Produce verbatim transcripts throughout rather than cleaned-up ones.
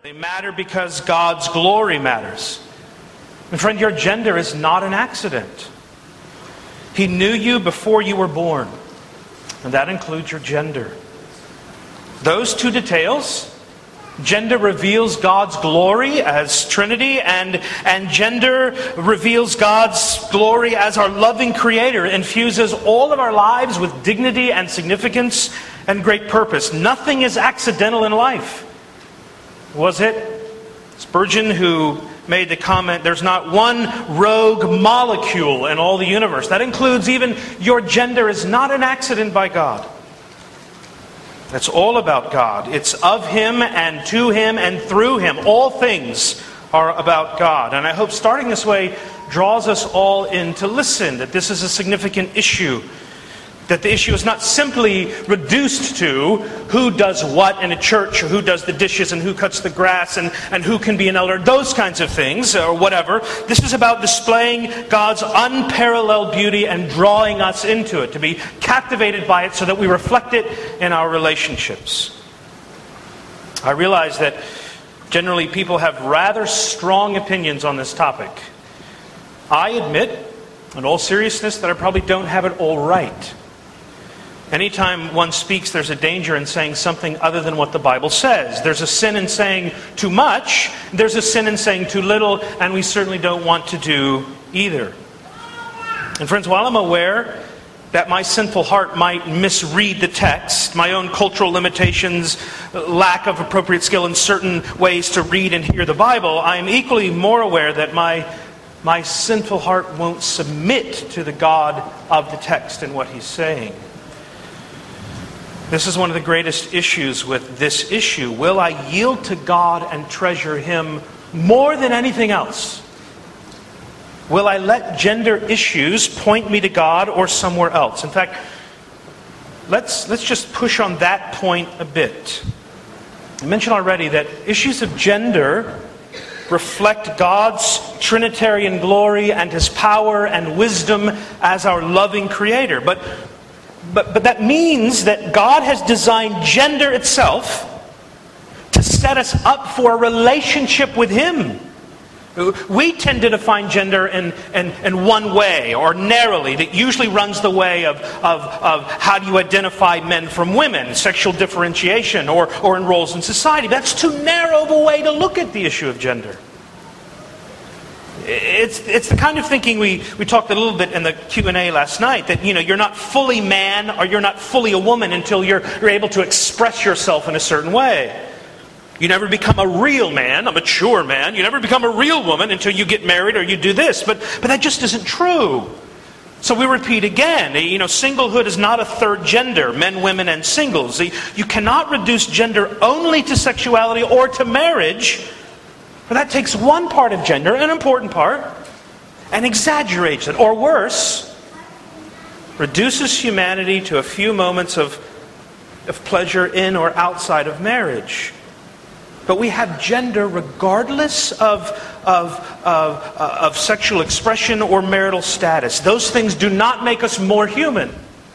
They matter because God's glory matters. And friend, your gender is not an accident. He knew you before you were born, and that includes your gender. Those two details, gender reveals God's glory as Trinity, and, and gender reveals God's glory as our loving Creator, infuses all of our lives with dignity and significance and great purpose. Nothing is accidental in life. Was it Spurgeon who made the comment, there's not one rogue molecule in all the universe? That includes even your gender is not an accident by God. It's all about God. It's of Him and to Him and through Him. All things are about God. And I hope starting this way draws us all in to listen, that this is a significant issue. That the issue is not simply reduced to who does what in a church, or who does the dishes, and who cuts the grass, and, and who can be an elder, those kinds of things, or whatever. This is about displaying God's unparalleled beauty and drawing us into it, to be captivated by it so that we reflect it in our relationships. I realize that generally people have rather strong opinions on this topic. I admit, in all seriousness, that I probably don't have it all right. Anytime one speaks, there's a danger in saying something other than what the Bible says. There's a sin in saying too much. There's a sin in saying too little. And we certainly don't want to do either. And friends, while I'm aware that my sinful heart might misread the text, my own cultural limitations, lack of appropriate skill in certain ways to read and hear the Bible, I am equally more aware that my, my sinful heart won't submit to the God of the text and what He's saying. This is one of the greatest issues with this issue. Will I yield to God and treasure Him more than anything else? Will I let gender issues point me to God or somewhere else? In fact, let's, let's just push on that point a bit. I mentioned already that issues of gender reflect God's Trinitarian glory and His power and wisdom as our loving Creator. But But, but that means that God has designed gender itself to set us up for a relationship with Him. We tend to define gender in, in, in one way, or narrowly, that usually runs the way of, of, of how do you identify men from women, sexual differentiation, or, or in roles in society. That's too narrow of a way to look at the issue of gender. It's it's the kind of thinking we, we talked a little bit in the Q and A last night, that you know you're not fully man or you're not fully a woman until you're you're able to express yourself in a certain way. You never become a real man, a mature man. You never become a real woman until you get married or you do this. But but that just isn't true. So we repeat again, you know, singlehood is not a third gender, men, women, and singles. You cannot reduce gender only to sexuality or to marriage. But that takes one part of gender, an important part, and exaggerates it. Or worse, reduces humanity to a few moments of, of pleasure in or outside of marriage. But we have gender regardless of, of, of, uh, of sexual expression or marital status. Those things do not make us more human.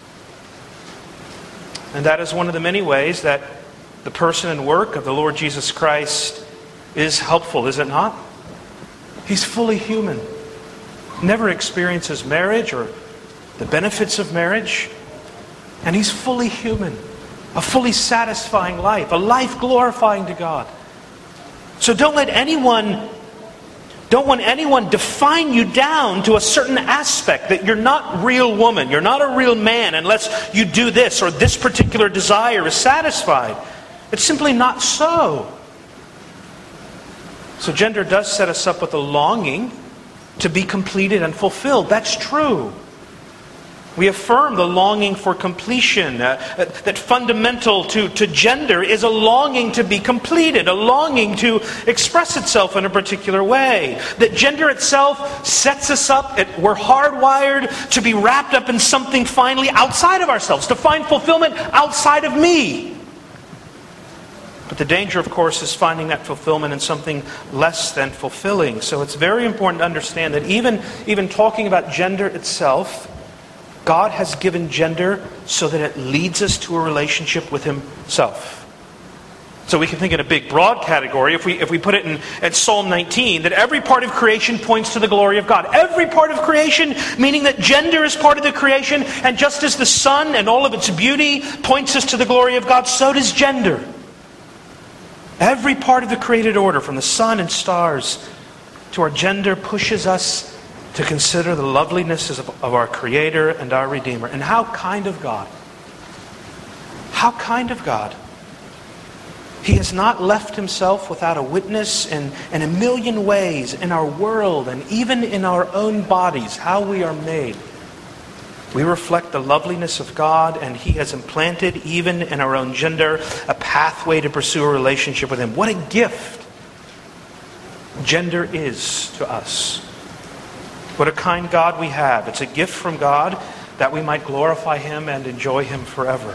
And that is one of the many ways that the person and work of the Lord Jesus Christ is helpful, is it not? He's fully human. Never experiences marriage or the benefits of marriage. And He's fully human. A fully satisfying life. A life glorifying to God. So don't let anyone, don't want anyone define you down to a certain aspect that you're not real woman, you're not a real man unless you do this or this particular desire is satisfied. It's simply not so. So gender does set us up with a longing to be completed and fulfilled. That's true. We affirm the longing for completion. Uh, that fundamental to, to gender is a longing to be completed, a longing to express itself in a particular way. That gender itself sets us up, it, we're hardwired to be wrapped up in something finally outside of ourselves, to find fulfillment outside of me. But the danger, of course, is finding that fulfillment in something less than fulfilling. So it's very important to understand that even, even talking about gender itself, God has given gender so that it leads us to a relationship with Himself. So we can think in a big, broad category, if we if we put it in at Psalm nineteen, that every part of creation points to the glory of God. Every part of creation, meaning that gender is part of the creation, and just as the sun and all of its beauty points us to the glory of God, so does gender. Every part of the created order, from the sun and stars to our gender, pushes us to consider the loveliness of, of our Creator and our Redeemer. And how kind of God. How kind of God. He has not left himself without a witness in, in a million ways in our world and even in our own bodies, how we are made. We reflect the loveliness of God, and He has implanted, even in our own gender, a pathway to pursue a relationship with Him. What a gift gender is to us. What a kind God we have. It's a gift from God that we might glorify Him and enjoy Him forever.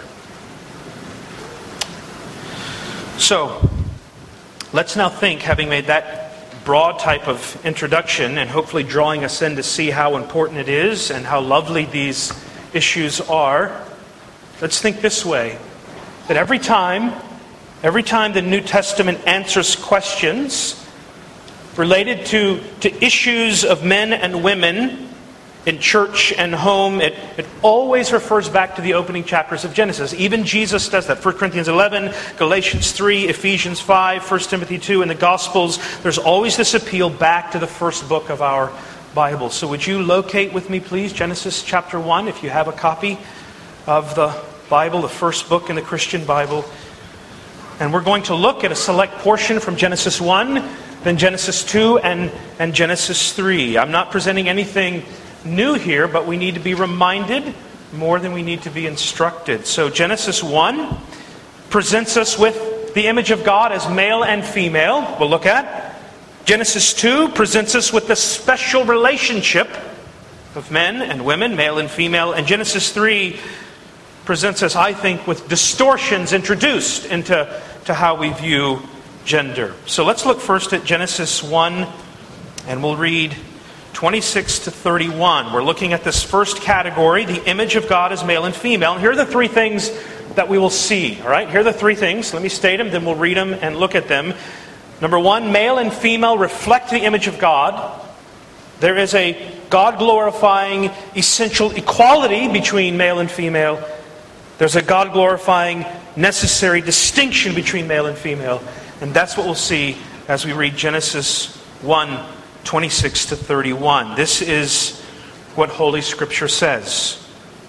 So, let's now think, having made that broad type of introduction and hopefully drawing us in to see how important it is and how lovely these issues are, let's think this way, that every time, every time the New Testament answers questions related to, to issues of men and women in church and home, it, it always refers back to the opening chapters of Genesis. Even Jesus does that. First Corinthians eleven, Galatians three, Ephesians five, First Timothy two, in the Gospels. There's always this appeal back to the first book of our Bible. So would you locate with me, please, Genesis chapter one, if you have a copy of the Bible, the first book in the Christian Bible. And we're going to look at a select portion from Genesis one, then Genesis two, and, and Genesis three. I'm not presenting anything new here, but we need to be reminded more than we need to be instructed. So Genesis one presents us with the image of God as male and female, we'll look at. Genesis two presents us with the special relationship of men and women, male and female. And Genesis three presents us, I think, with distortions introduced into to how we view gender. So let's look first at Genesis one, and we'll read twenty-six to thirty-one. We're looking at this first category, the image of God as male and female. And here are the three things that we will see. All right, here are the three things. Let me state them, then we'll read them and look at them. Number one, male and female reflect the image of God. There is a God-glorifying essential equality between male and female. There's a God-glorifying necessary distinction between male and female. And that's what we'll see as we read Genesis one, twenty-six to thirty-one. This is what Holy Scripture says.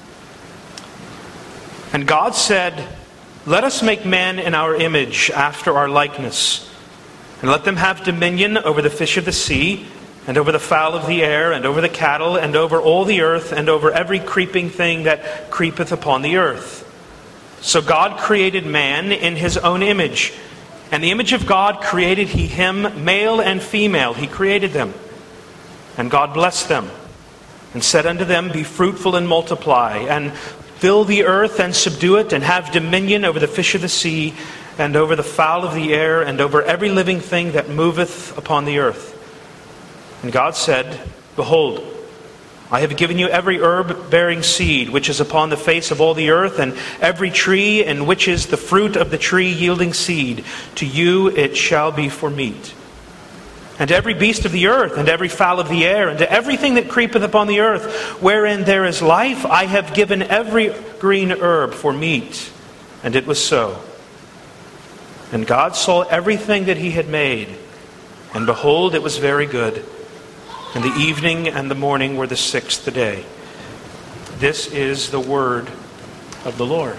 And God said, "Let us make man in our image, after our likeness, and let them have dominion over the fish of the sea, and over the fowl of the air, and over the cattle, and over all the earth, and over every creeping thing that creepeth upon the earth." So God created man in His own image. And the image of God created He him, male and female. He created them. And God blessed them, and said unto them, "Be fruitful and multiply, and fill the earth and subdue it, and have dominion over the fish of the sea, and over the fowl of the air, and over every living thing that moveth upon the earth." And God said, "Behold, I have given you every herb bearing seed, which is upon the face of all the earth, and every tree in which is the fruit of the tree yielding seed. To you it shall be for meat. And to every beast of the earth, and every fowl of the air, and to everything that creepeth upon the earth, wherein there is life, I have given every green herb for meat." And it was so. And God saw everything that He had made, and behold, it was very good. And the evening and the morning were the sixth day. This is the word of the Lord.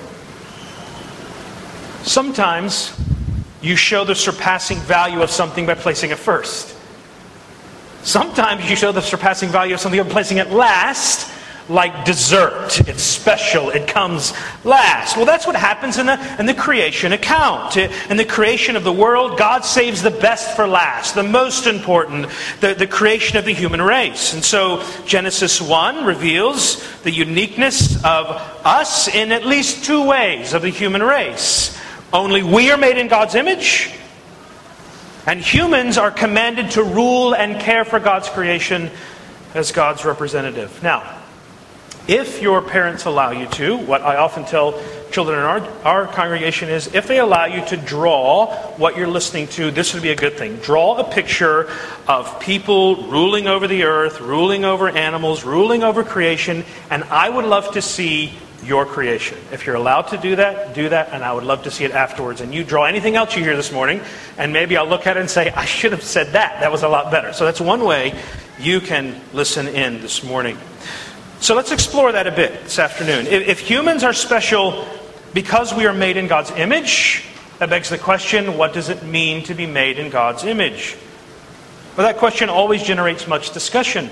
Sometimes you show the surpassing value of something by placing it first. Sometimes you show the surpassing value of something by placing it last, like dessert. It's special. It comes last. Well, that's what happens in the, in the creation account. In the creation of the world, God saves the best for last, the most important, the, the creation of the human race. And so Genesis one reveals the uniqueness of us in at least two ways of the human race. Only we are made in God's image, and humans are commanded to rule and care for God's creation as God's representative. Now, if your parents allow you to, what I often tell children children in our, our congregation is, if they allow you to draw what you're listening to, this would be a good thing. Draw a picture of people ruling over the earth, ruling over animals, ruling over creation, and I would love to see your creation. If you're allowed to do that, do that, and I would love to see it afterwards. And you draw anything else you hear this morning, and maybe I'll look at it and say, I should have said that. That was a lot better. So that's one way you can listen in this morning. So let's explore that a bit this afternoon. If, if humans are special because we are made in God's image, that begs the question, what does it mean to be made in God's image? Well, that question always generates much discussion.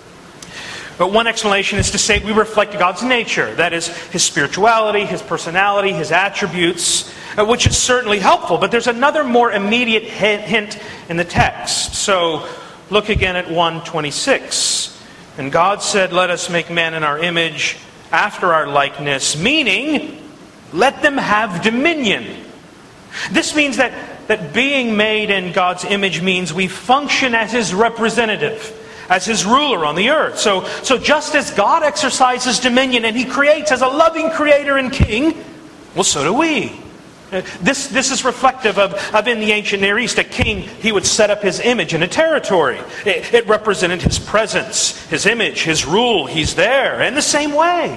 But one explanation is to say we reflect God's nature. That is, His spirituality, His personality, His attributes, which is certainly helpful. But there's another more immediate hint in the text. So look again at one twenty-six. And God said, let us make man in our image, after our likeness, meaning, let them have dominion. This means that, that being made in God's image means we function as His representative, as His ruler on the earth. So, so just as God exercises dominion and He creates as a loving creator and king, well, so do we. This, this is reflective of, of in the ancient Near East, a king, he would set up his image in a territory. It, it represented his presence, his image, his rule. He's there. In the same way,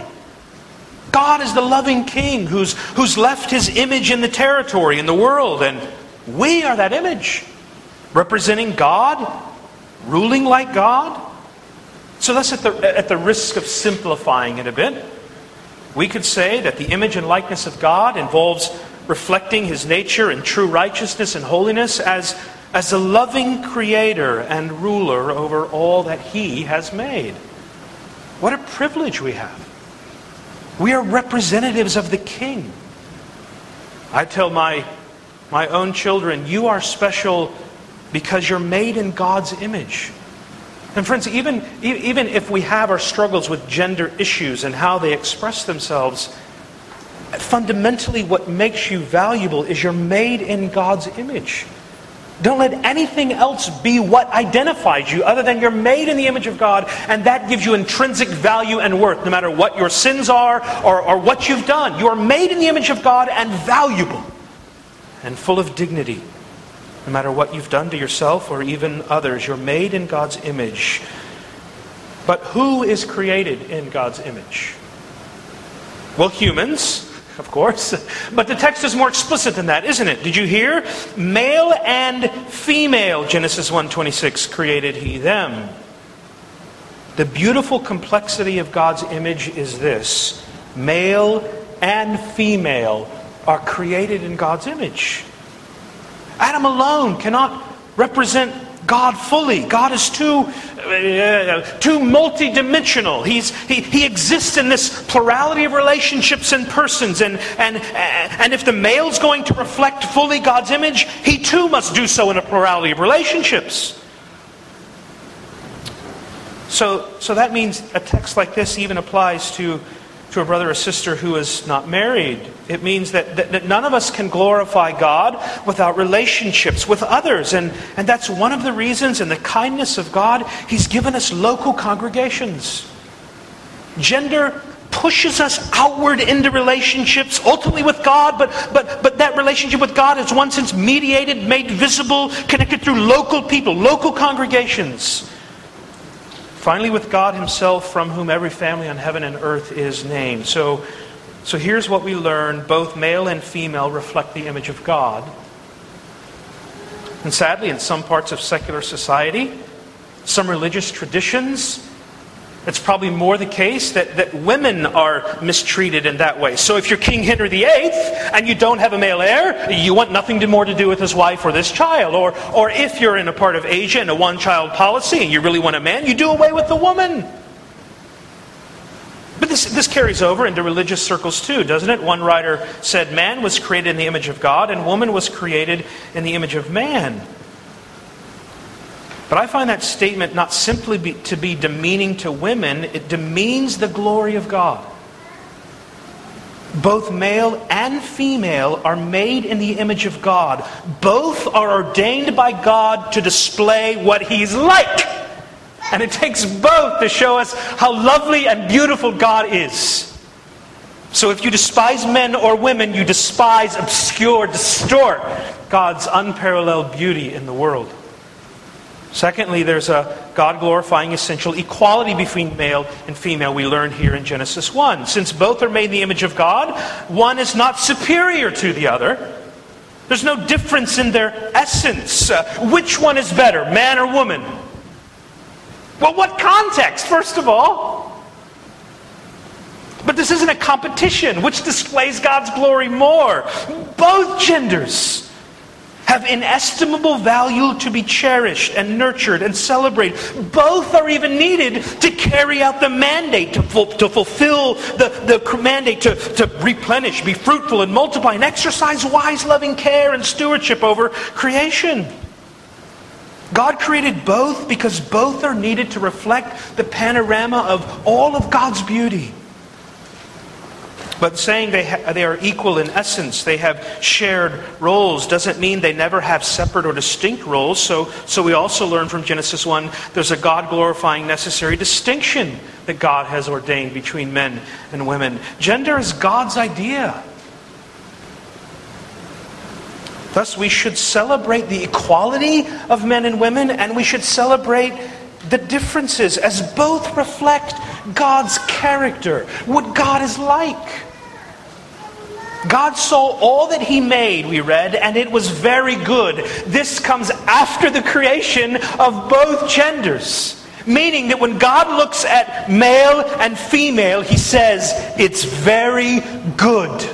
God is the loving king who's, who's left His image in the territory, in the world. And we are that image, representing God, ruling like God. So that's at the, at the risk of simplifying it a bit. We could say that the image and likeness of God involves reflecting His nature in true righteousness and holiness as, as a loving creator and ruler over all that He has made. What a privilege we have. We are representatives of the King. I tell my, my own children, you are special because you're made in God's image. And friends, even, even if we have our struggles with gender issues and how they express themselves, fundamentally what makes you valuable is you're made in God's image. Don't let anything else be what identifies you other than you're made in the image of God, and that gives you intrinsic value and worth no matter what your sins are or, or what you've done. You are made in the image of God and valuable and full of dignity. No matter what you've done to yourself or even others, you're made in God's image. But who is created in God's image? Well, humans, of course. But the text is more explicit than that, isn't it? Did you hear? Male and female, Genesis one twenty-six, created He them. The beautiful complexity of God's image is this. Male and female are created in God's image. Adam alone cannot represent God fully. God is too, uh, too multi-dimensional. He's, he, he exists in this plurality of relationships and persons. And, and, and if the male's going to reflect fully God's image, he too must do so in a plurality of relationships. So, so that means a text like this even applies to, to a brother or sister who is not married. It means that, that, that none of us can glorify God without relationships with others. And, and that's one of the reasons in the kindness of God, He's given us local congregations. Gender pushes us outward into relationships, ultimately with God, but, but, but that relationship with God is one sense mediated, made visible, connected through local people, local congregations. Finally, with God Himself, from whom every family on heaven and earth is named. So, so here's what we learn. Both male and female reflect the image of God. And sadly, in some parts of secular society, some religious traditions, it's probably more the case that, that women are mistreated in that way. So if you're King Henry the Eighth and you don't have a male heir, you want nothing to more to do with his wife or this child. Or, or if you're in a part of Asia in a one-child policy and you really want a man, you do away with the woman. But this, this carries over into religious circles too, doesn't it? One writer said, man was created in the image of God and woman was created in the image of man. But I find that statement not simply be, to be demeaning to women, it demeans the glory of God. Both male and female are made in the image of God. Both are ordained by God to display what He's like. And it takes both to show us how lovely and beautiful God is. So if you despise men or women, you despise, obscure, distort God's unparalleled beauty in the world. Secondly, there's a God-glorifying essential equality between male and female we learn here in Genesis one. Since both are made in the image of God, one is not superior to the other. There's no difference in their essence. Uh, which one is better, man or woman? Well, what context, first of all? But this isn't a competition. Which displays God's glory more? Both genders have inestimable value to be cherished and nurtured and celebrated. Both are even needed to carry out the mandate, to, ful- to fulfill the, the mandate to, to replenish, be fruitful and multiply, and exercise wise, loving care and stewardship over creation. God created both because both are needed to reflect the panorama of all of God's beauty. But saying they ha- they are equal in essence, they have shared roles, doesn't mean they never have separate or distinct roles. So, so we also learn from Genesis one, there's a God-glorifying necessary distinction that God has ordained between men and women. Gender is God's idea. Thus, we should celebrate the equality of men and women, and we should celebrate the differences as both reflect God's character, what God is like. God saw all that He made, we read, and it was very good. This comes after the creation of both genders. Meaning that when God looks at male and female, He says, it's very good.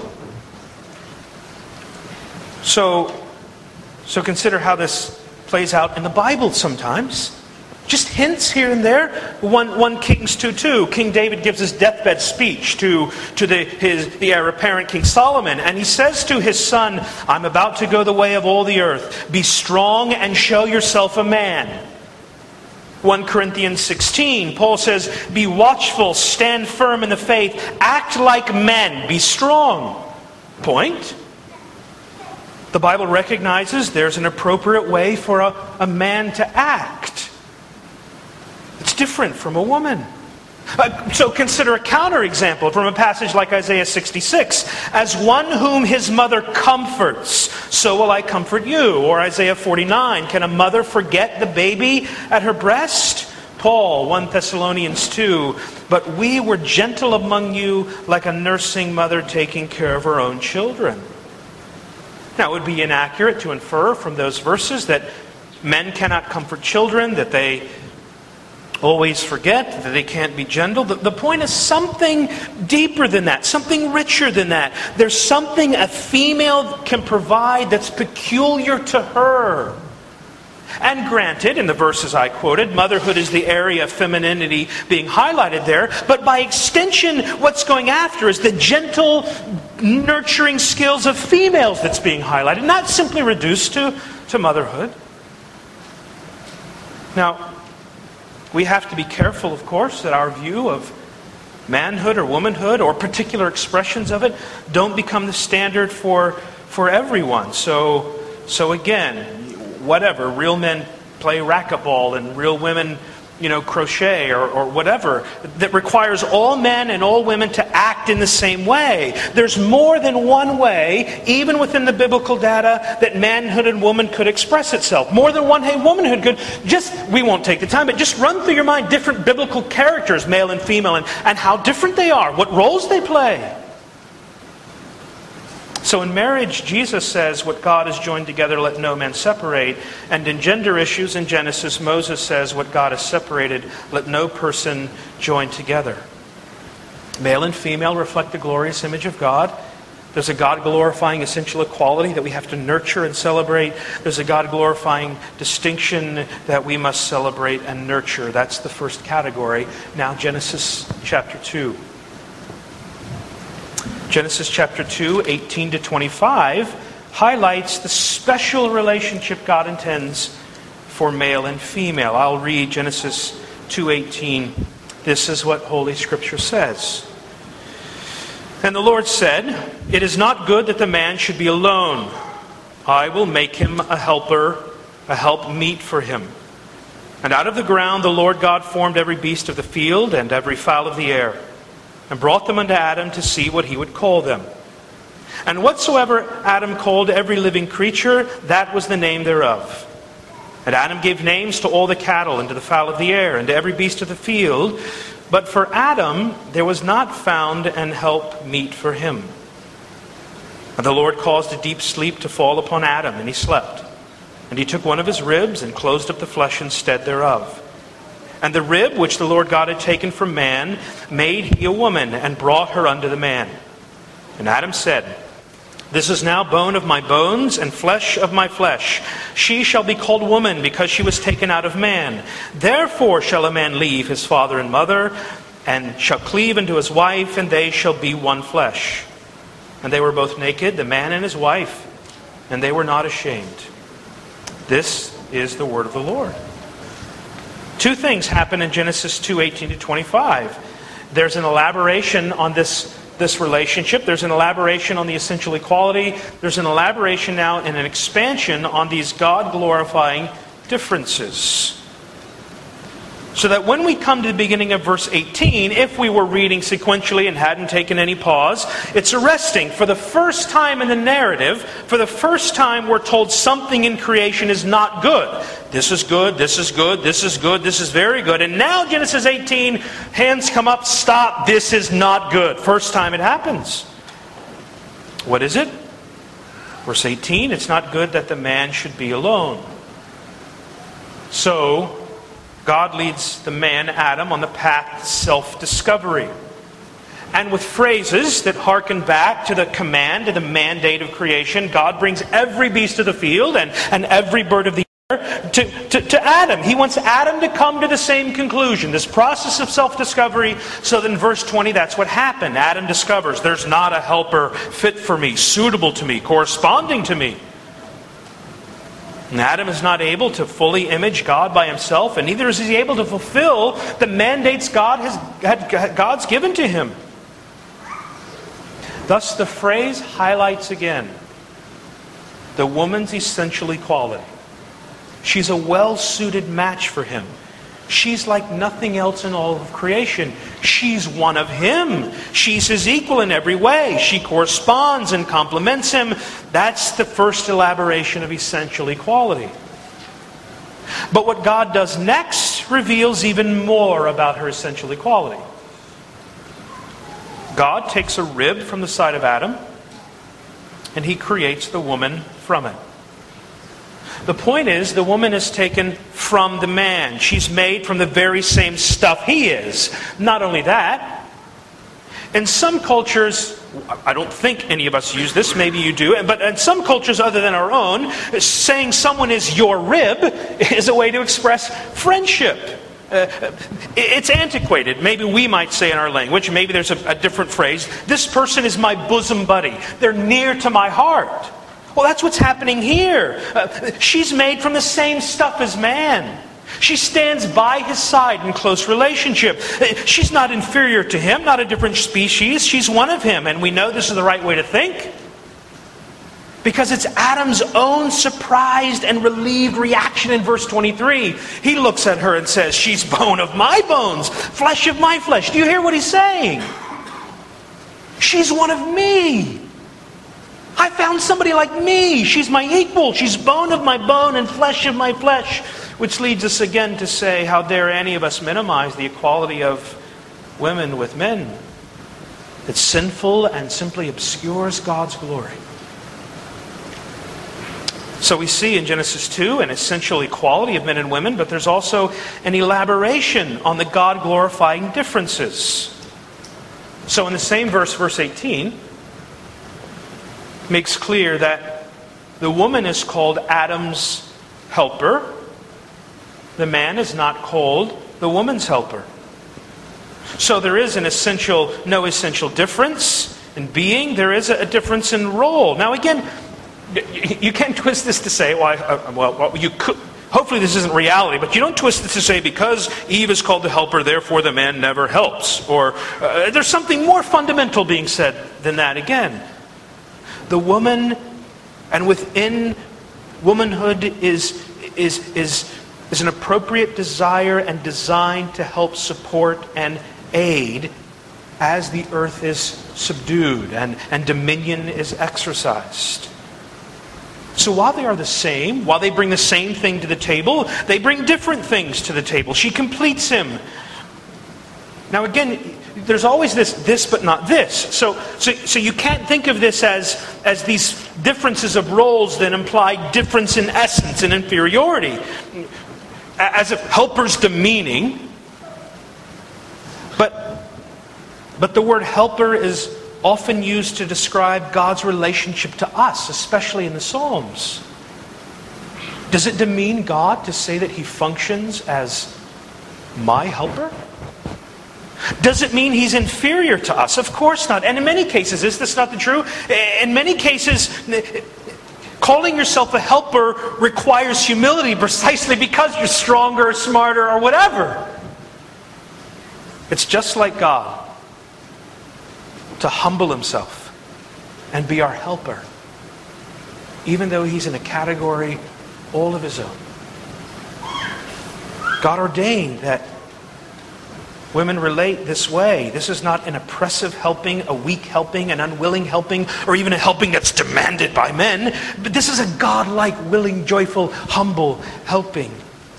So, so consider how this plays out in the Bible sometimes. Just hints here and there. One, one Kings two two. King David gives his deathbed speech to, to the, his, the heir apparent King Solomon. And he says to his son, I'm about to go the way of all the earth. Be strong and show yourself a man. First Corinthians sixteen, Paul says, be watchful, stand firm in the faith, act like men, be strong. Point. The Bible recognizes there's an appropriate way for a, a man to act. It's different from a woman. Uh, so consider a counterexample from a passage like Isaiah sixty-six. As one whom his mother comforts, so will I comfort you. Or Isaiah forty-nine. Can a mother forget the baby at her breast? Paul, First Thessalonians two. But we were gentle among you like a nursing mother taking care of her own children. Now, it would be inaccurate to infer from those verses that men cannot comfort children, that they always forget, that they can't be gentle. The, the point is something deeper than that, something richer than that. There's something a female can provide that's peculiar to her. And granted, in the verses I quoted, motherhood is the area of femininity being highlighted there. But by extension, what's going after is the gentle, nurturing skills of females that's being highlighted, not simply reduced to, to motherhood. Now, we have to be careful, of course, that our view of manhood or womanhood or particular expressions of it don't become the standard for, for everyone. So, so again, whatever, real men play racquetball and real women, you know, crochet or, or whatever, that requires all men and all women to act in the same way. There's more than one way, even within the biblical data, that manhood and woman could express itself. More than one way womanhood could. Just, we won't take the time, but just run through your mind different biblical characters, male and female, and, and how different they are, what roles they play. So in marriage, Jesus says, what God has joined together, let no man separate. And in gender issues in Genesis, Moses says, what God has separated, let no person join together. Male and female reflect the glorious image of God. There's a God-glorifying essential equality that we have to nurture and celebrate. There's a God-glorifying distinction that we must celebrate and nurture. That's the first category. Now, Genesis chapter two. Genesis chapter two, eighteen to twenty-five, highlights the special relationship God intends for male and female. I'll read Genesis two eighteen. This is what Holy Scripture says. And the Lord said, it is not good that the man should be alone. I will make him a helper, a help meet for him. And out of the ground the Lord God formed every beast of the field and every fowl of the air, and brought them unto Adam to see what he would call them. And whatsoever Adam called every living creature, that was the name thereof. And Adam gave names to all the cattle, and to the fowl of the air, and to every beast of the field. But for Adam there was not found an help meet for him. And the Lord caused a deep sleep to fall upon Adam, and he slept. And he took one of his ribs, and closed up the flesh instead thereof. And the rib which the Lord God had taken from man, made he a woman, and brought her unto the man. And Adam said, This is now bone of my bones, and flesh of my flesh. She shall be called woman, because she was taken out of man. Therefore shall a man leave his father and mother, and shall cleave unto his wife, and they shall be one flesh. And they were both naked, the man and his wife, and they were not ashamed. This is the word of the Lord. Two things happen in Genesis two, eighteen to twenty-five. There's an elaboration on this, this relationship. There's an elaboration on the essential equality. There's an elaboration now and an expansion on these God-glorifying differences. So that when we come to the beginning of verse eighteen, if we were reading sequentially and hadn't taken any pause, it's arresting. For the first time in the narrative, for the first time we're told something in creation is not good. This is good, this is good, this is good, this is very good. And now Genesis eighteen, hands come up, stop, this is not good. First time it happens. What is it? Verse eighteen, it's not good that the man should be alone. So, God leads the man, Adam, on the path to self-discovery. And with phrases that harken back to the command, to the mandate of creation, God brings every beast of the field and, and every bird of the air to, to, to Adam. He wants Adam to come to the same conclusion, this process of self-discovery. So that in verse twenty, that's what happened. Adam discovers there's not a helper fit for me, suitable to me, corresponding to me. And Adam is not able to fully image God by himself, and neither is he able to fulfill the mandates God has had, God's given to him. Thus the phrase highlights again the woman's essential equality. She's a well-suited match for him. She's like nothing else in all of creation. She's one of him. She's his equal in every way. She corresponds and complements him. That's the first elaboration of essential equality. But what God does next reveals even more about her essential equality. God takes a rib from the side of Adam, and he creates the woman from it. The point is, the woman is taken from the man. She's made from the very same stuff he is. Not only that, in some cultures, I don't think any of us use this, maybe you do, but in some cultures other than our own, saying someone is your rib is a way to express friendship. Uh, it's antiquated. Maybe we might say in our language, maybe there's a, a different phrase, this person is my bosom buddy. They're near to my heart. Well, that's what's happening here. Uh, she's made from the same stuff as man. She stands by his side in close relationship. She's not inferior to him, not a different species. She's one of him. And we know this is the right way to think, because it's Adam's own surprised and relieved reaction in verse twenty-three. He looks at her and says, she's bone of my bones, flesh of my flesh. Do you hear what he's saying? She's one of me. I found somebody like me. She's my equal. She's bone of my bone and flesh of my flesh. Which leads us again to say, how dare any of us minimize the equality of women with men? It's sinful and simply obscures God's glory. So we see in Genesis two an essential equality of men and women, but there's also an elaboration on the God-glorifying differences. So in the same verse, verse eighteen, makes clear that the woman is called Adam's helper. The man is not called the woman's helper. So there is an essential, no essential difference in being. There is a difference in role. Now again, you can't twist this to say, well, I, well, well you could. Hopefully this isn't reality, but you don't twist it to say because Eve is called the helper, therefore the man never helps. Or uh, there's something more fundamental being said than that again. The woman, and within womanhood is, is, is, is an appropriate desire and design to help support and aid as the earth is subdued and, and dominion is exercised. So while they are the same, while they bring the same thing to the table, they bring different things to the table. She completes him. Now again, there's always this this but not this. So so, so you can't think of this as, as these differences of roles that imply difference in essence and inferiority. As if helper's demeaning. But, but the word helper is often used to describe God's relationship to us, especially in the Psalms. Does it demean God to say that He functions as my helper? Does it mean He's inferior to us? Of course not. And in many cases, is this not the truth? In many cases, calling yourself a helper requires humility precisely because you're stronger or smarter or whatever. It's just like God to humble Himself and be our helper, even though He's in a category all of His own. God ordained that women relate this way. This is not an oppressive helping, a weak helping, an unwilling helping, or even a helping that's demanded by men. But this is a God-like, willing, joyful, humble helping.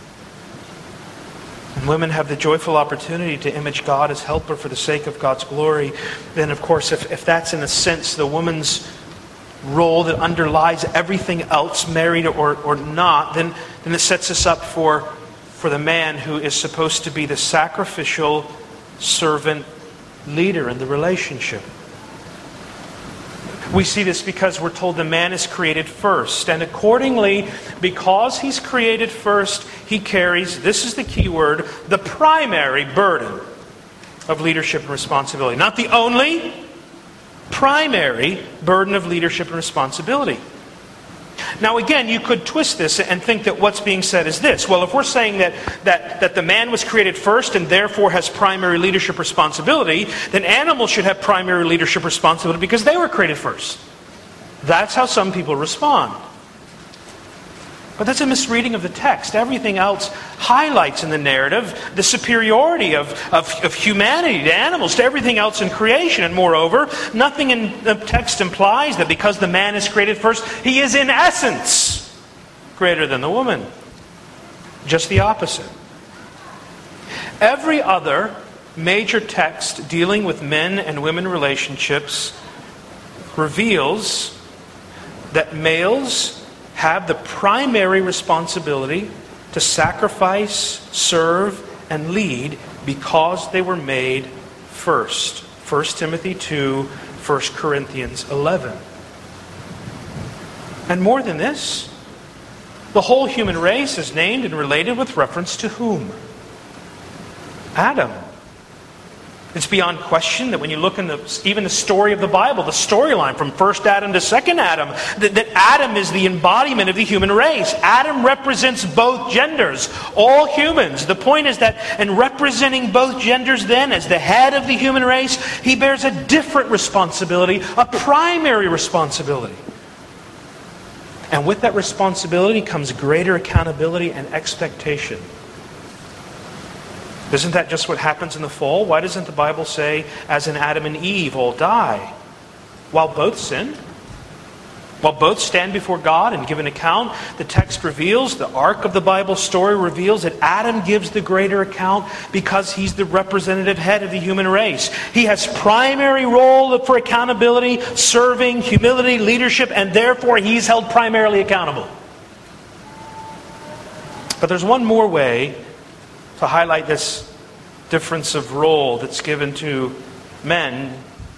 And women have the joyful opportunity to image God as helper for the sake of God's glory. Then, of course, if, if that's in a sense the woman's role that underlies everything else, married or, or not, then, then it sets us up for, for the man who is supposed to be the sacrificial servant leader in the relationship. We see this because we're told the man is created first. And accordingly, because he's created first, he carries, this is the key word, the primary burden of leadership and responsibility. Not the only, primary burden of leadership and responsibility. Now again, you could twist this and think that what's being said is this. Well, if we're saying that, that, that the man was created first and therefore has primary leadership responsibility, then animals should have primary leadership responsibility because they were created first. That's how some people respond. But that's a misreading of the text. Everything else highlights in the narrative the superiority of, of, of humanity to animals, to everything else in creation. And moreover, nothing in the text implies that because the man is created first, he is in essence greater than the woman. Just the opposite. Every other major text dealing with men and women relationships reveals that males have the primary responsibility to sacrifice, serve, and lead because they were made first. First Timothy two, First Corinthians eleven. And more than this, the whole human race is named and related with reference to whom? Adam. It's beyond question that when you look in the, even the story of the Bible, the storyline from first Adam to second Adam, that, that Adam is the embodiment of the human race. Adam represents both genders, all humans. The point is that in representing both genders then as the head of the human race, he bears a different responsibility, a primary responsibility. And with that responsibility comes greater accountability and expectation. Isn't that just what happens in the fall? Why doesn't the Bible say, as in Adam and Eve all die? While both sin, while both stand before God and give an account, the text reveals, the arc of the Bible story reveals that Adam gives the greater account because he's the representative head of the human race. He has primary role for accountability, serving, humility, leadership, and therefore he's held primarily accountable. But there's one more way to highlight this difference of role that's given to men.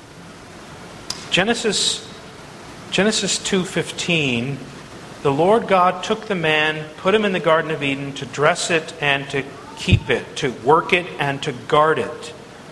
Genesis Genesis two fifteen, the Lord God took the man, put him in the Garden of Eden to dress it and to keep it, to work it and to guard it.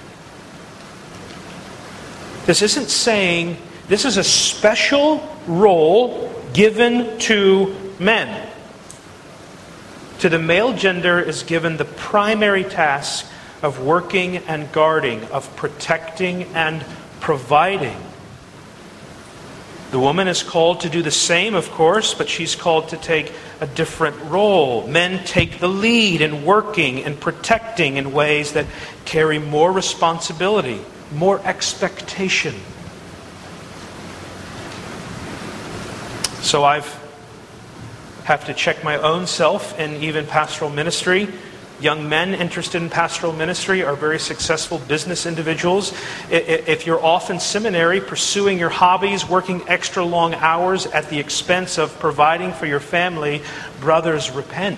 This isn't saying this is a special role given to men. To the male gender is given the primary task of working and guarding, of protecting and providing. The woman is called to do the same, of course, but she's called to take a different role. Men take the lead in working and protecting in ways that carry more responsibility, more expectation. So I've have to check my own self in even pastoral ministry. Young men interested in pastoral ministry are very successful business individuals. If you're off in seminary pursuing your hobbies, working extra long hours at the expense of providing for your family, brothers, repent.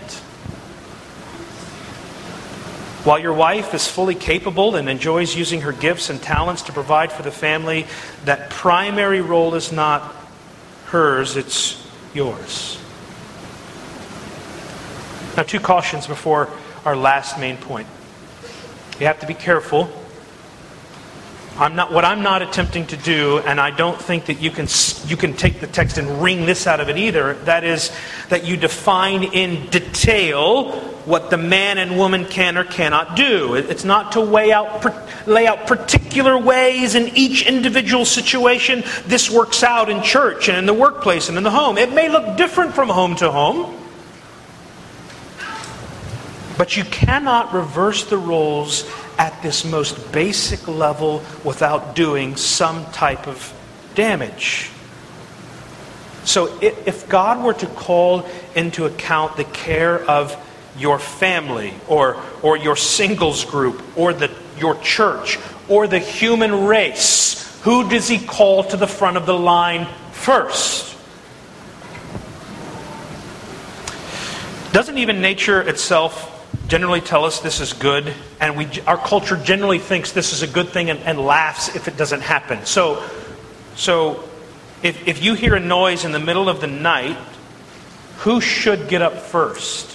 While your wife is fully capable and enjoys using her gifts and talents to provide for the family, that primary role is not hers, it's yours. Now, two cautions before our last main point. You have to be careful. I'm not what I'm not attempting to do, and I don't think that you can you can take the text and wring this out of it either. That is, that you define in detail what the man and woman can or cannot do. It's not to weigh out, lay out particular ways in each individual situation. This works out in church and in the workplace and in the home. It may look different from home to home. But you cannot reverse the roles at this most basic level without doing some type of damage. So if God were to call into account the care of your family or, or your singles group or the, your church or the human race, who does He call to the front of the line first? Doesn't even nature itself generally tell us this is good, and we our culture generally thinks this is a good thing and, and laughs if it doesn't happen. So, so if, if you hear a noise in the middle of the night, who should get up first?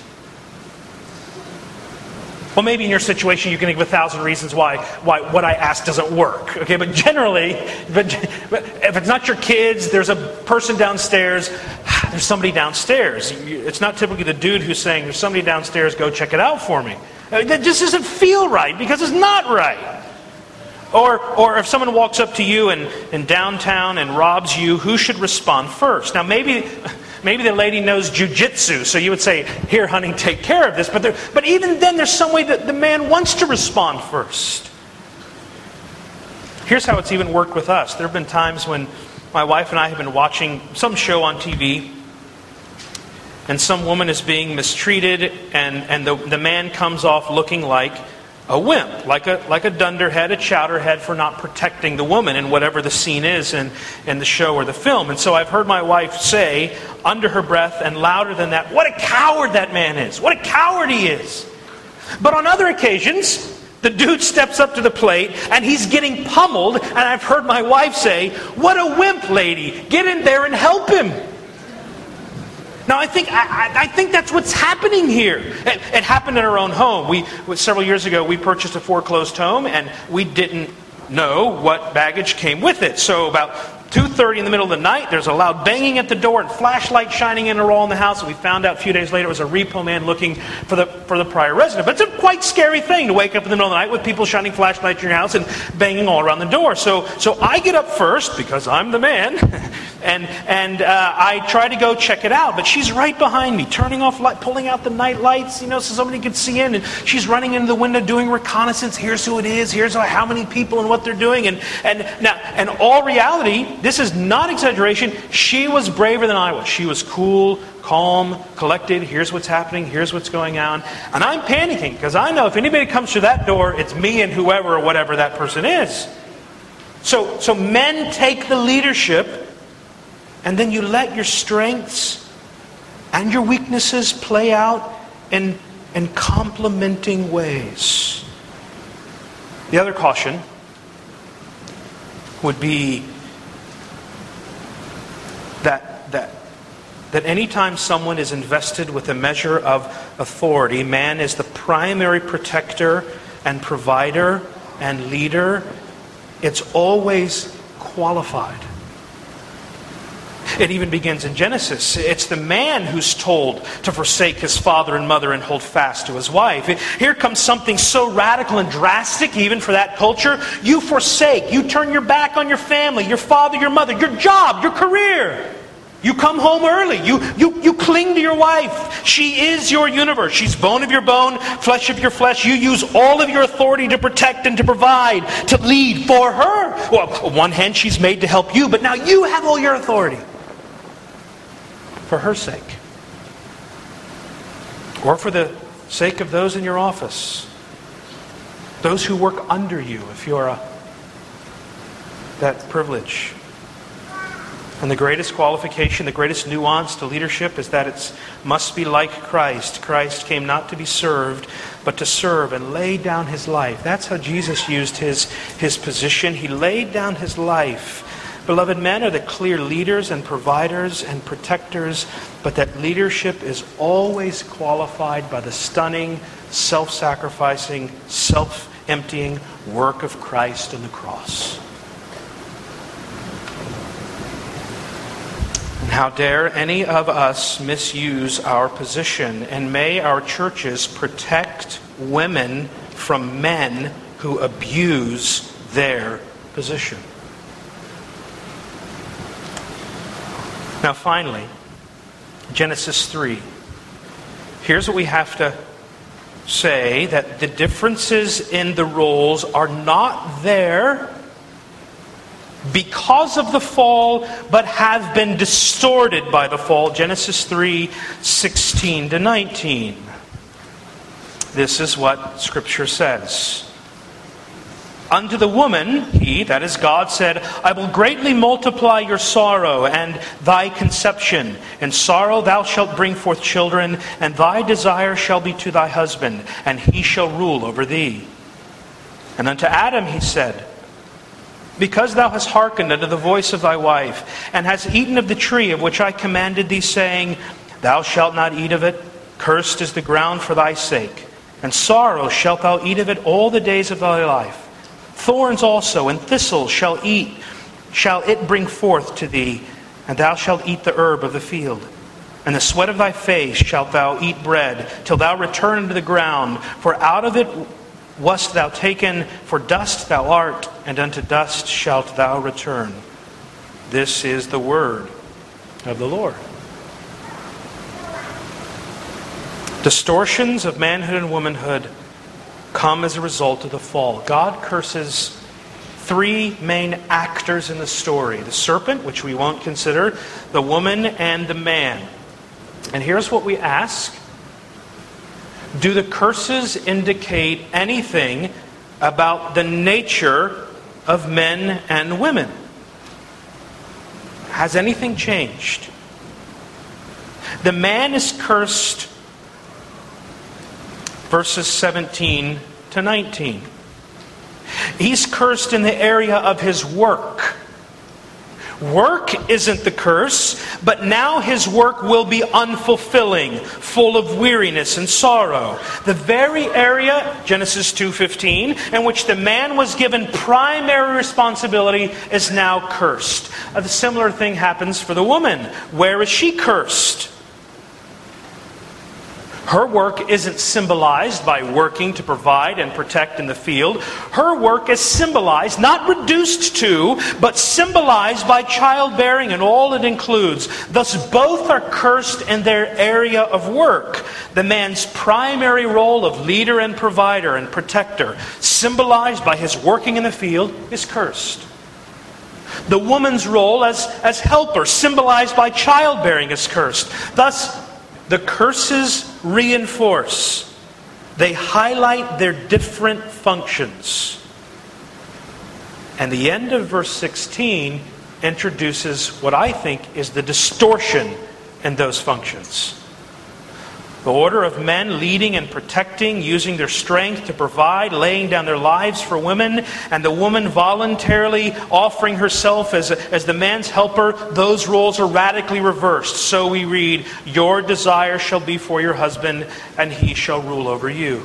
Well, maybe in your situation you can think of a thousand reasons why why what I asked doesn't work. Okay, but generally, but, but if it's not your kids, there's a person downstairs. There's somebody downstairs. It's not typically the dude who's saying, "There's somebody downstairs. Go check it out for me." That just doesn't feel right because it's not right. Or or if someone walks up to you in, in downtown and robs you, who should respond first? Now maybe. Maybe the lady knows jujitsu, so you would say, "Here, honey, take care of this." But there, but even then, there's some way that the man wants to respond first. Here's how it's even worked with us. There have been times when my wife and I have been watching some show on T V, and some woman is being mistreated, and, and the, the man comes off looking like a wimp, like a like a dunderhead, a chowderhead for not protecting the woman in whatever the scene is in, in the show or the film. And so I've heard my wife say, under her breath and louder than that, "What a coward that man is! What a coward he is!" But on other occasions, the dude steps up to the plate and he's getting pummeled, and I've heard my wife say, "What a wimp, lady! Get in there and help him." Now, I think I, I think that's what's happening here. It, it happened in our own home. We several years ago we purchased a foreclosed home, and we didn't know what baggage came with it. So about two thirty in the middle of the night, there's a loud banging at the door and flashlight shining in and all in the house. And we found out a few days later it was a repo man looking for the for the prior resident. But it's a quite scary thing to wake up in the middle of the night with people shining flashlights in your house and banging all around the door. So so I get up first because I'm the man, and and uh, I try to go check it out. But she's right behind me, turning off light, pulling out the night lights, you know, so somebody could see in. And she's running into the window doing reconnaissance. Here's who it is. Here's how many people and what they're doing. And and now, in all reality, this is not exaggeration. She was braver than I was. She was cool, calm, collected. Here's what's happening. Here's what's going on. And I'm panicking because I know if anybody comes through that door, it's me and whoever or whatever that person is. So, so men take the leadership, and then you let your strengths and your weaknesses play out in, in complementing ways. The other caution would be that that that anytime someone is invested with a measure of authority, man is the primary protector and provider and leader, it's always qualified. It even begins in Genesis. It's the man who's told to forsake his father and mother and hold fast to his wife. Here comes something so radical and drastic even for that culture. You forsake, you turn your back on your family, your father, your mother, your job, your career. You come home early. You, you, you cling to your wife. She is your universe. She's bone of your bone, flesh of your flesh. You use all of your authority to protect and to provide, to lead for her. Well, on one hand, she's made to help you, but now you have all your authority for her sake. Or for the sake of those in your office. Those who work under you, if you're a, that privilege. And the greatest qualification, the greatest nuance to leadership is that it must be like Christ. Christ came not to be served, but to serve and lay down his life. That's how Jesus used his, his position. He laid down his life. Beloved, men are the clear leaders and providers and protectors, but that leadership is always qualified by the stunning, self-sacrificing, self-emptying work of Christ on the cross. How dare any of us misuse our position, and may our churches protect women from men who abuse their position. Now finally, Genesis three. Here's what we have to say, that the differences in the roles are not there because of the fall, but have been distorted by the fall. Genesis three, sixteen to nineteen. This is what Scripture says. Unto the woman, he, that is God, said, I will greatly multiply your sorrow and thy conception. In sorrow thou shalt bring forth children, and thy desire shall be to thy husband, and he shall rule over thee. And unto Adam he said, because thou hast hearkened unto the voice of thy wife, and hast eaten of the tree of which I commanded thee, saying, thou shalt not eat of it, cursed is the ground for thy sake, and sorrow shalt thou eat of it all the days of thy life. Thorns also and thistles shall eat, shall it bring forth to thee, and thou shalt eat the herb of the field. And the sweat of thy face shalt thou eat bread, till thou return unto the ground, for out of it wast thou taken, for dust thou art, and unto dust shalt thou return. This is the word of the Lord. Distortions of manhood and womanhood come as a result of the fall. God curses three main actors in the story. The serpent, which we won't consider, the woman, and the man. And here's what we ask. Do the curses indicate anything about the nature of men and women? Has anything changed? The man is cursed, verses seventeen to nineteen. He's cursed in the area of his work. Work isn't the curse, but now his work will be unfulfilling, full of weariness and sorrow. The very area, Genesis two fifteen, in which the man was given primary responsibility is now cursed. A similar thing happens for the woman. Where is she cursed? Her work isn't symbolized by working to provide and protect in the field. Her work is symbolized, not reduced to, but symbolized by childbearing and all it includes. Thus both are cursed in their area of work. The man's primary role of leader and provider and protector, symbolized by his working in the field, is cursed. The woman's role as, as helper, symbolized by childbearing, is cursed. Thus, the curses reinforce. They highlight their different functions. And the end of verse sixteen introduces what I think is the distortion in those functions. The order of men leading and protecting, using their strength to provide, laying down their lives for women, and the woman voluntarily offering herself as, a, as the man's helper, those roles are radically reversed. So we read, your desire shall be for your husband, and he shall rule over you.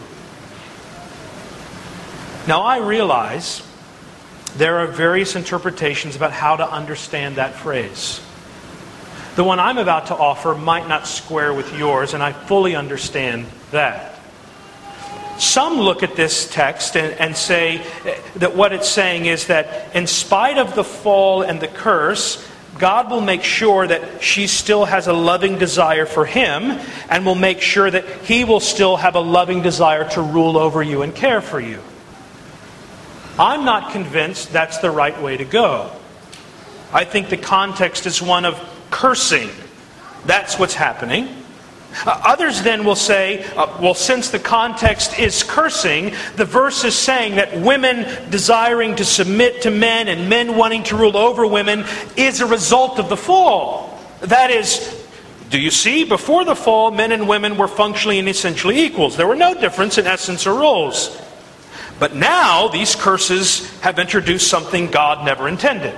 Now I realize there are various interpretations about how to understand that phrase. The one I'm about to offer might not square with yours, and I fully understand that. Some look at this text and, and say that what it's saying is that in spite of the fall and the curse, God will make sure that she still has a loving desire for him, and will make sure that he will still have a loving desire to rule over you and care for you. I'm not convinced that's the right way to go. I think the context is one of cursing. That's what's happening. Uh, others then will say, uh, well, since the context is cursing, the verse is saying that women desiring to submit to men and men wanting to rule over women is a result of the fall. That is, do you see? Before the fall, men and women were functionally and essentially equals. There were no difference in essence or roles. But now, these curses have introduced something God never intended.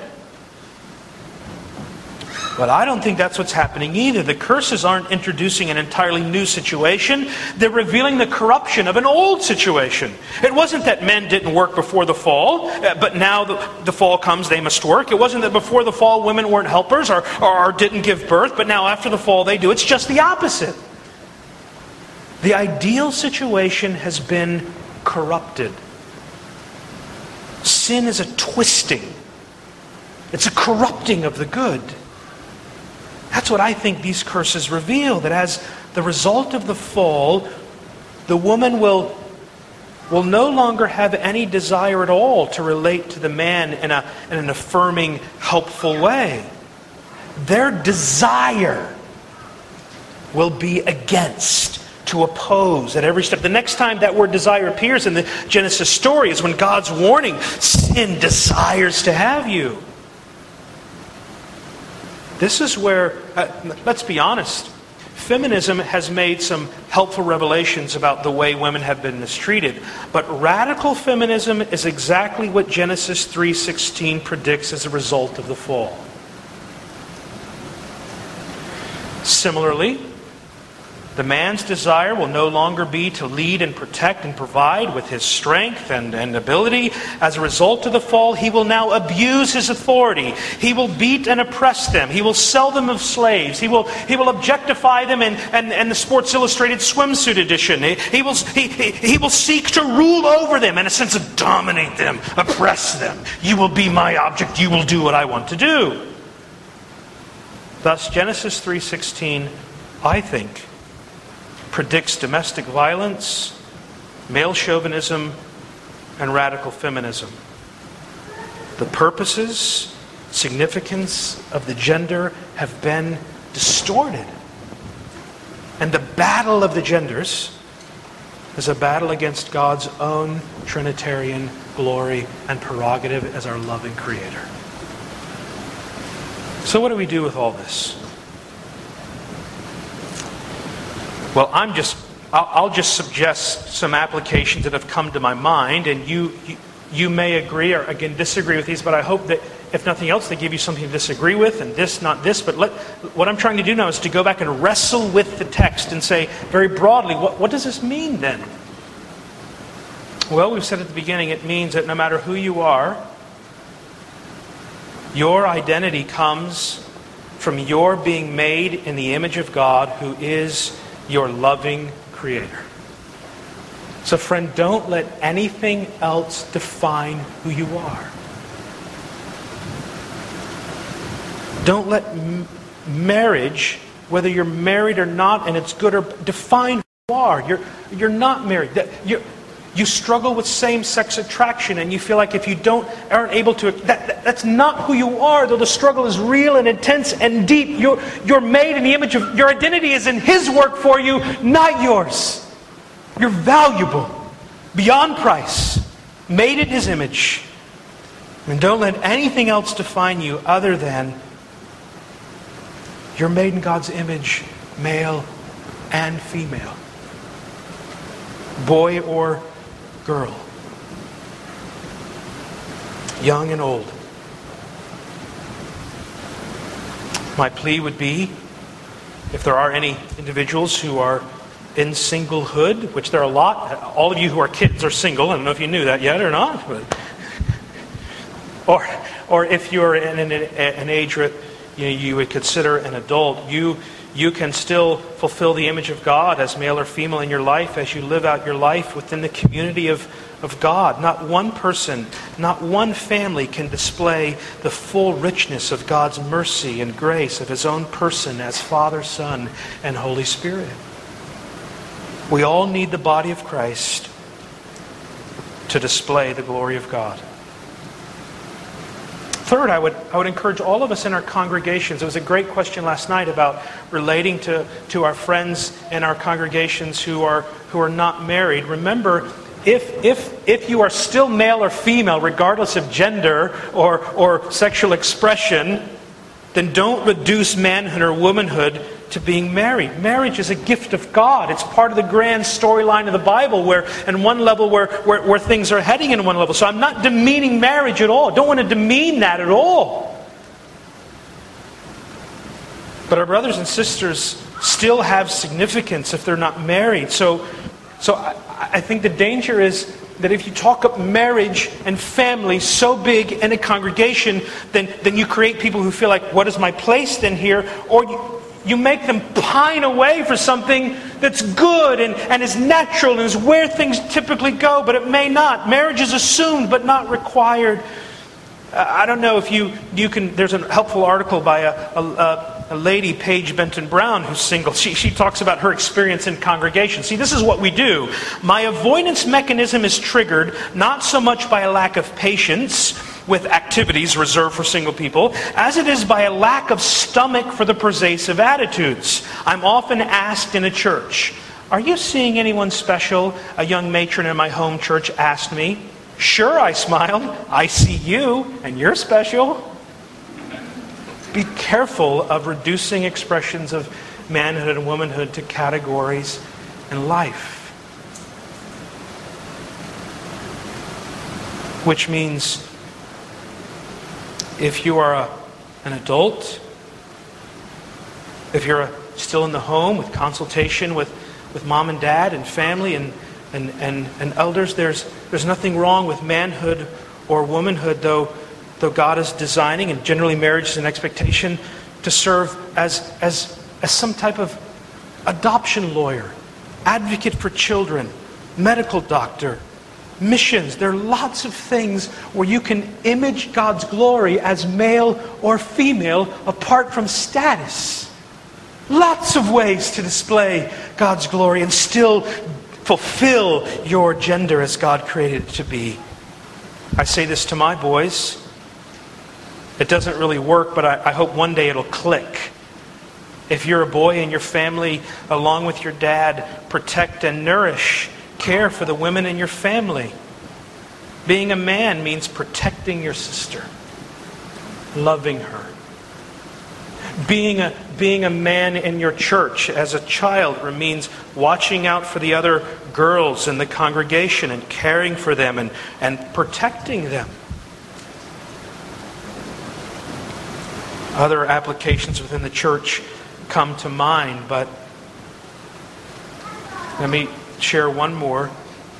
But I don't think that's what's happening either. The curses aren't introducing an entirely new situation. They're revealing the corruption of an old situation. It wasn't that men didn't work before the fall, but now the, the fall comes, they must work. It wasn't that before the fall women weren't helpers or, or didn't give birth, but now after the fall they do. It's just the opposite. The ideal situation has been corrupted. Sin is a twisting. It's a corrupting of the good. That's what I think these curses reveal, that as the result of the fall, the woman will, will no longer have any desire at all to relate to the man in, a, in an affirming, helpful way. Their desire will be against, to oppose at every step. The next time that word desire appears in the Genesis story is when God's warning, sin desires to have you. This is where, uh, let's be honest, feminism has made some helpful revelations about the way women have been mistreated. But radical feminism is exactly what Genesis three sixteen predicts as a result of the fall. Similarly, the man's desire will no longer be to lead and protect and provide with his strength and, and ability. As a result of the fall, he will now abuse his authority. He will beat and oppress them. He will sell them as slaves. He will, he will objectify them in, in, in the Sports Illustrated swimsuit edition. He, he, will, he, he will seek to rule over them, in a sense of dominate them, oppress them. You will be my object. You will do what I want to do. Thus, Genesis three sixteen, I think, predicts domestic violence, male chauvinism, and radical feminism. The purposes, significance of the gender have been distorted. And the battle of the genders is a battle against God's own Trinitarian glory and prerogative as our loving Creator. So what do we do with all this? Well, I'm just, I'll, I'll just suggest some applications that have come to my mind, and you, you you may agree or again disagree with these, but I hope that if nothing else, they give you something to disagree with, and this, not this. But let, what I'm trying to do now is to go back and wrestle with the text and say very broadly, what, what does this mean then? Well, we've said at the beginning, it means that no matter who you are, your identity comes from your being made in the image of God, who is your loving Creator. So friend, don't let anything else define who you are. Don't let m- marriage, whether you're married or not, and it's good or define who you are. You're, you're not married. You're, you struggle with same-sex attraction, and you feel like if you don't aren't able to, that, that, that's not who you are. Though the struggle is real and intense and deep, you're you're made in the image of, your identity is in His work for you, not yours. You're valuable, beyond price, made in His image, and don't let anything else define you other than you're made in God's image, male and female, boy or girl, young and old. My plea would be, if there are any individuals who are in singlehood, which there are a lot, all of you who are kids are single. I don't know if you knew that yet or not, but or or if you're in an, an age where you know, you would consider an adult, you you can still fulfill the image of God as male or female in your life as you live out your life within the community of, of God. Not one person, not one family can display the full richness of God's mercy and grace of His own person as Father, Son, and Holy Spirit. We all need the body of Christ to display the glory of God. Third, I would I would encourage all of us in our congregations. It was a great question last night about relating to, to our friends in our congregations who are who are not married. Remember, if if if you are still male or female, regardless of gender or, or sexual expression, then don't reduce manhood or womanhood to being married. Marriage is a gift of God. It's part of the grand storyline of the Bible where, in one level, where, where, where things are heading in one level. So I'm not demeaning marriage at all. I don't want to demean that at all. But our brothers and sisters still have significance if they're not married. So, so I, I think the danger is that if you talk up marriage and family so big in a congregation, then, then you create people who feel like, what is my place then here? Or you, You make them pine away for something that's good and, and is natural and is where things typically go, but it may not. Marriage is assumed but not required. Uh, I don't know if you, you can... There's a helpful article by a, a, a lady, Paige Benton Brown, who's single. She, she talks about her experience in congregation. See, this is what we do. My avoidance mechanism is triggered not so much by a lack of patience with activities reserved for single people, as it is by a lack of stomach for the pervasive attitudes. I'm often asked in a church, "Are you seeing anyone special?" A young matron in my home church asked me. "Sure," I smiled. "I see you, and you're special." Be careful of reducing expressions of manhood and womanhood to categories in life. Which means, if you are a, an adult, if you're a, still in the home with consultation with, with mom and dad and family and, and, and, and elders, there's, there's nothing wrong with manhood or womanhood, though, though God is designing, and generally marriage is an expectation, to serve as, as, as some type of adoption lawyer, advocate for children, medical doctor, missions. There are lots of things where you can image God's glory as male or female apart from status. Lots of ways to display God's glory and still fulfill your gender as God created it to be. I say this to my boys. It doesn't really work, but I, I hope one day it'll click. If you're a boy in your family, along with your dad, protect and nourish, care for the women in your family. Being a man means protecting your sister, loving her. Being a, being a man in your church as a child means watching out for the other girls in the congregation and caring for them and, and protecting them. Other applications within the church come to mind, but let me share one more.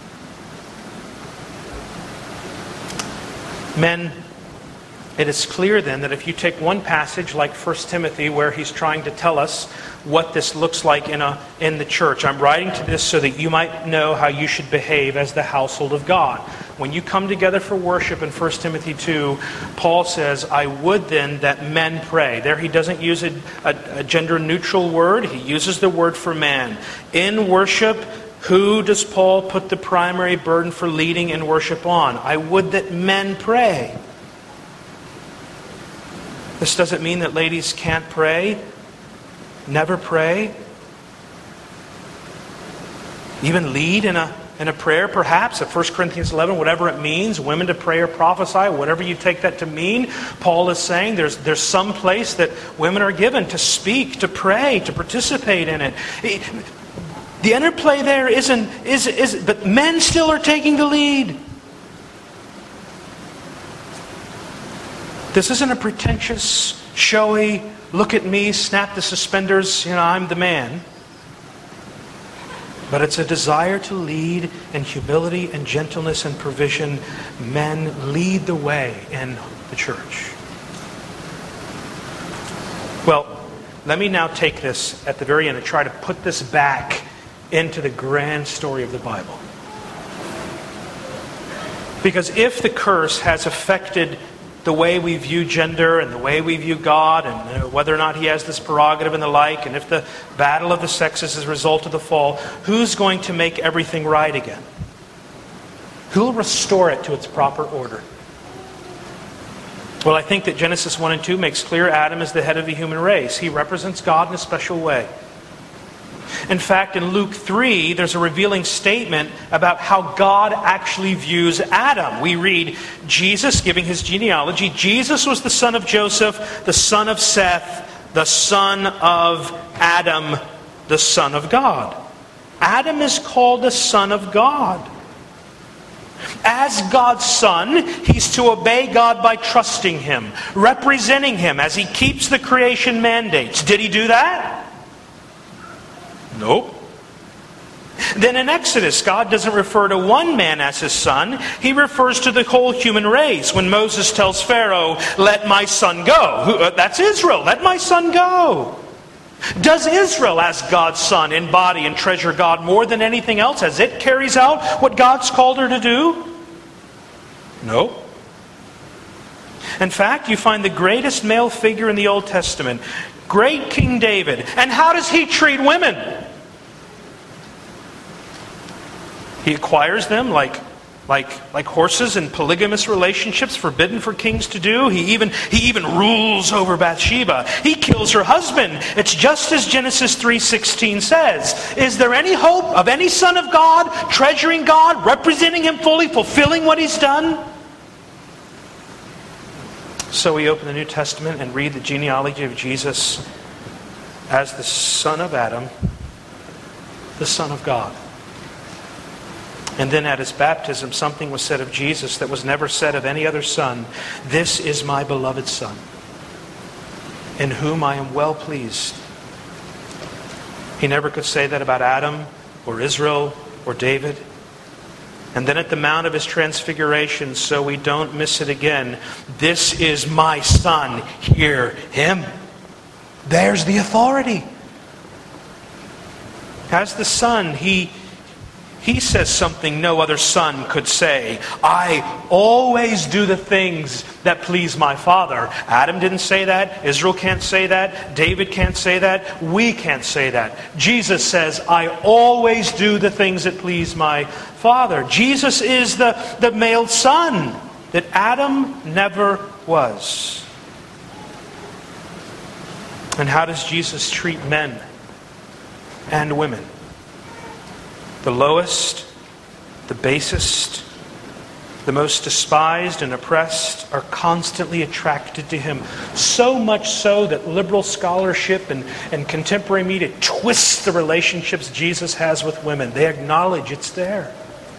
Men, it is clear then that if you take one passage like First Timothy, where he's trying to tell us what this looks like in a in the church. I'm writing to this so that you might know how you should behave as the household of God. When you come together for worship in First Timothy two, Paul says, "I would then that men pray." There he doesn't use a, a, a gender-neutral word. He uses the word for man. In worship, who does Paul put the primary burden for leading in worship on? I would that men pray. This doesn't mean that ladies can't pray, never pray, even lead in a in a prayer perhaps, at First Corinthians eleven, whatever it means, women to pray or prophesy, whatever you take that to mean. Paul is saying there's there's some place that women are given to speak, to pray, to participate in it. The interplay there isn't, is, is, but men still are taking the lead. This isn't a pretentious, showy, look at me, snap the suspenders, you know, I'm the man. But it's a desire to lead in humility and gentleness and provision. Men lead the way in the church. Well, let me now take this at the very end and try to put this back into the grand story of the Bible. Because if the curse has affected the way we view gender and the way we view God and whether or not He has this prerogative and the like, and if the battle of the sexes is a result of the fall, who's going to make everything right again? Who will restore it to its proper order? Well, I think that Genesis one and two makes clear Adam is the head of the human race. He represents God in a special way. In fact, in Luke three, there's a revealing statement about how God actually views Adam. We read Jesus giving his genealogy. Jesus was the son of Joseph, the son of Seth, the son of Adam, the son of God. Adam is called the son of God. As God's son, he's to obey God by trusting Him, representing Him as He keeps the creation mandates. Did He do that? Nope. Then in Exodus, God doesn't refer to one man as His son. He refers to the whole human race. When Moses tells Pharaoh, "Let my son go." That's Israel. Let my son go. Does Israel, as God's son, embody and treasure God more than anything else as it carries out what God's called her to do? No. In fact, you find the greatest male figure in the Old Testament, great King David. And how does he treat women? He acquires them like Like, like horses in polygamous relationships forbidden for kings to do. He even, he even rules over Bathsheba. He kills her husband. It's just as Genesis three sixteen says. Is there any hope of any son of God, treasuring God, representing Him fully, fulfilling what He's done? So we open the New Testament and read the genealogy of Jesus as the son of Adam, the son of God. And then at His baptism, something was said of Jesus that was never said of any other son. "This is my beloved Son, in whom I am well pleased." He never could say that about Adam or Israel or David. And then at the Mount of His Transfiguration, so we don't miss it again, "This is my Son, hear Him." There's the authority. As the Son, He He says something no other son could say. "I always do the things that please my Father." Adam didn't say that. Israel can't say that. David can't say that. We can't say that. Jesus says, "I always do the things that please my Father." Jesus is the, the male son that Adam never was. And how does Jesus treat men and women? The lowest, the basest, the most despised and oppressed are constantly attracted to Him. So much so that liberal scholarship and, and contemporary media twists the relationships Jesus has with women. They acknowledge it's there.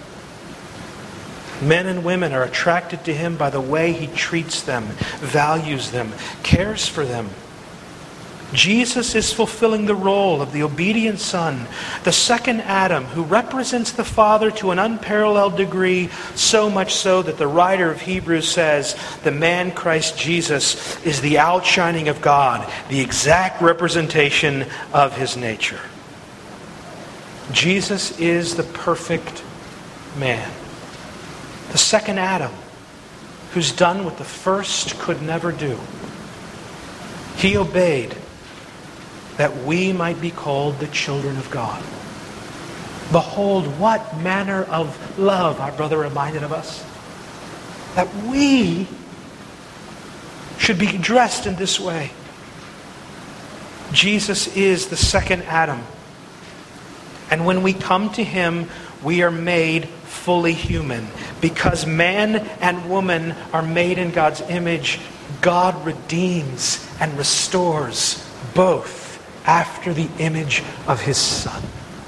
Men and women are attracted to Him by the way He treats them, values them, cares for them. Jesus is fulfilling the role of the obedient Son, the second Adam, who represents the Father to an unparalleled degree, so much so that the writer of Hebrews says the man Christ Jesus is the outshining of God, the exact representation of His nature. Jesus is the perfect man, the second Adam, who's done what the first could never do. He obeyed that we might be called the children of God. Behold, what manner of love, our brother reminded of us, that we should be dressed in this way. Jesus is the second Adam. And when we come to Him, we are made fully human. Because man and woman are made in God's image, God redeems and restores both after the image of His Son.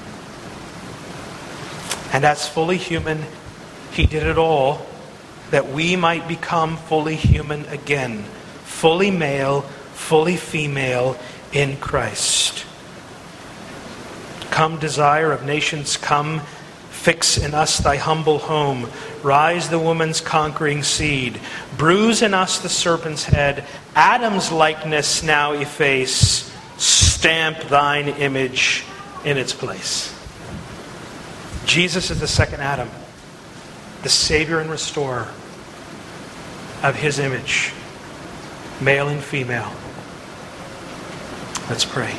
And as fully human, He did it all that we might become fully human again. Fully male, fully female in Christ. Come, desire of nations, come. Fix in us Thy humble home. Rise the woman's conquering seed. Bruise in us the serpent's head. Adam's likeness now efface. stamp thine image in its place. Jesus is the second Adam, the Savior and Restorer of His image, male and female. Let's pray.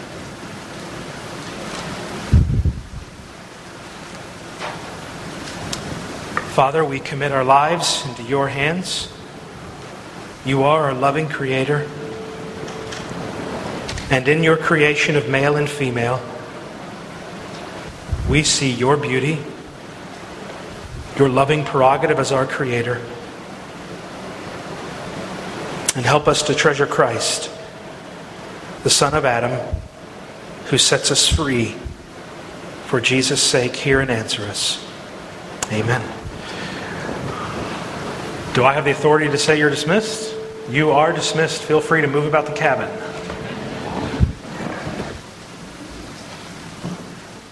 Father, we commit our lives into your hands. You are our loving Creator. And in your creation of male and female, we see your beauty, your loving prerogative as our Creator. And help us to treasure Christ, the Son of Adam, who sets us free. For Jesus' sake, hear and answer us. Amen. Do I have the authority to say you're dismissed? You are dismissed. Feel free to move about the cabin.